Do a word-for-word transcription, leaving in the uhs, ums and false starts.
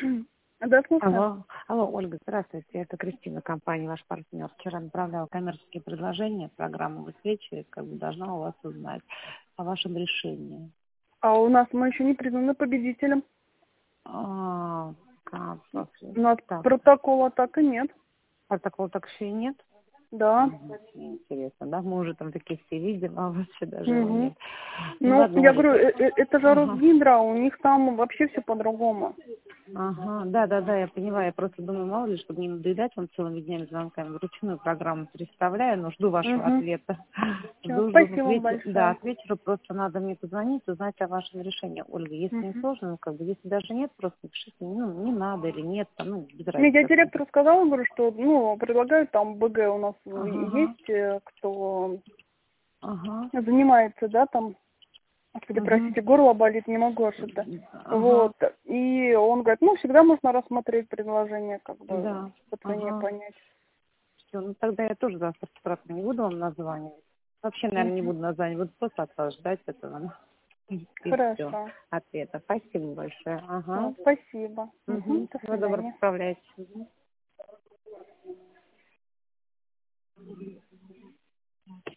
Да, слушаю. Алло, алло, Ольга, здравствуйте, это Кристина, компания «Ваш партнер». Вчера направляла коммерческие предложения, программу «Высвечивает», как бы должна у вас узнать о вашем решении. А у нас мы еще не признаны победителем. А, как, У нас так, протокола так и нет. а такого так еще и нет? Да. Мгм, интересно, да, мы уже там такие все видим, а вообще даже его Угу. нет. Ну Ну, ладно, я Оля, говорю, э- э- это же ага. Росгидро, у них там вообще все по-другому. Ага, да, да, да, я поняла. Я просто думаю, мало ли, чтобы не надоедать вам целыми днями звонками. Вручную программу переставляю, но жду вашего Угу. ответа. Все, Жду, жду. спасибо К вечеру, да, большое. к вечеру просто надо мне позвонить, узнать о вашем решении. Ольга, если не Угу. сложно, ну, как бы, если даже нет, просто напишите, ну, не надо или нет, там, ну, без Нет, я разницы. директору сказала, говорю, что, ну, предлагаю, там БГ у нас Ага, есть, э, кто ага, занимается, да, там, господи, ага, простите, горло болит, не могу что-то. ага, Вот. И он говорит, ну, всегда можно рассмотреть предложение, как бы, да, по цене ага. понять. Все, ну, тогда я тоже завтра с утра не буду вам названивать. Вообще, наверное, не Мгм. буду названивать, буду просто от вас ждать этого. И все. Хорошо. Ответа. Спасибо большое. Всё, Ага. спасибо. Мгм. Угу. До Всего доброго, свидания. справляйтесь. Мгм.